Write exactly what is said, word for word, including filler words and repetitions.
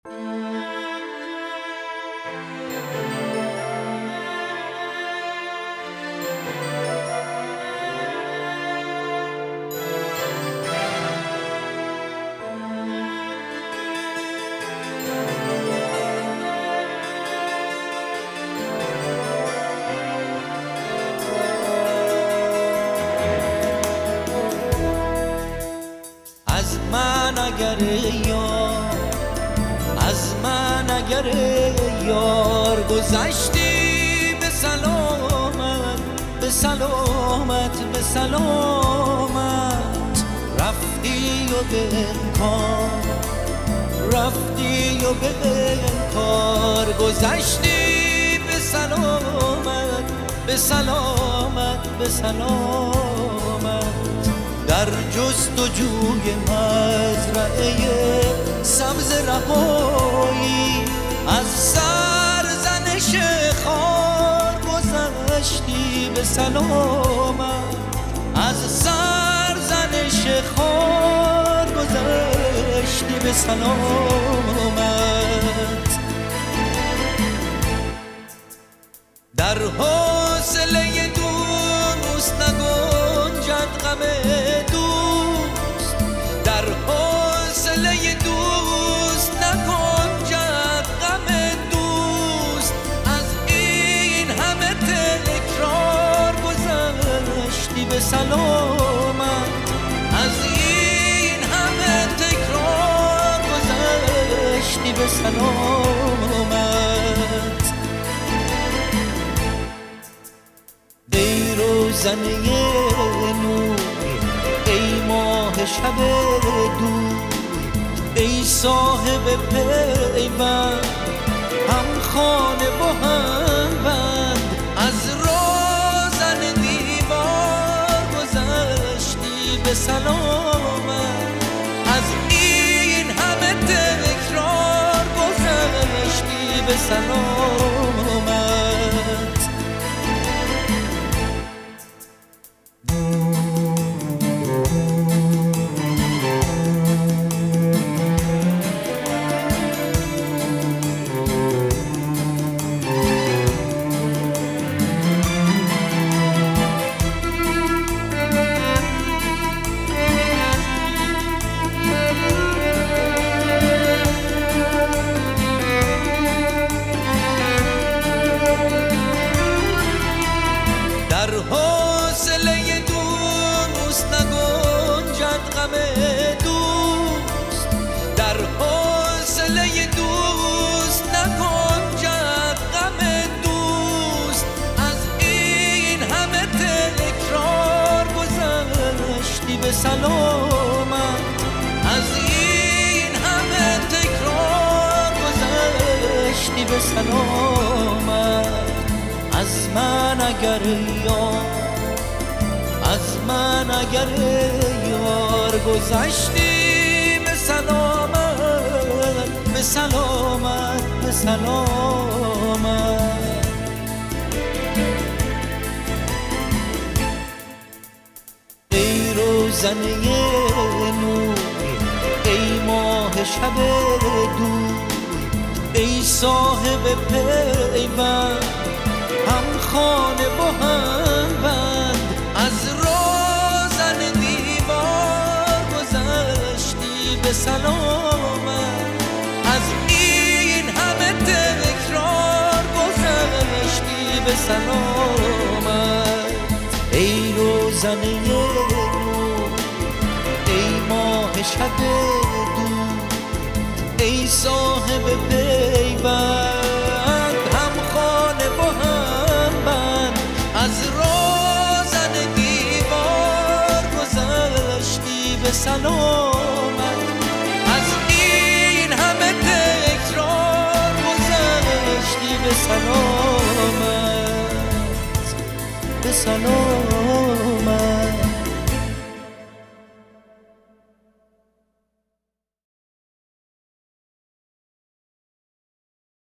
اگر یار از من اگر یار گذشتی به سلامت به سلامت به سلامت رفتی و به انکار رفتی و به انکار گذشتی به سلامت به سلامت به سلامت در جستجوی مزرعه سبز رهایی از سرزنش خار گذشتی به سلامت از سرزنش خار گذشتی به سلامت در حوصله دوست نگنجد غم دوست در حوصله دوست نگنجد غم دوست از این همه تکرار گذشتی به سلامت از این همه تکرار گذشتی به سلامت ای روزنه نور ای ماه شب دور ای صاحب پیوند هم خانه و هم بند از روزن دیوار گذشتی به سلامت از این همه تکرار گذشتی به سلامت در حوصله دوست نگنجد غم دوست در حوصله دوست نگنجد غم دوست از این همه تکرار گذشتی به سلامت از این همه تکرار گذشتی به سلامت از من اگر یار از من اگر یار گذشتی به سلامت به سلامت به سلامت ای روزنه نور ای ماه شب دور ای صاحب پیوند هم خانه و هم بند از روزن دیوار گذشتی به سلامت از این همه تکرار گذشتی به سلامت ای روزنه نور ای ماه شب دور ای صاحب پیوند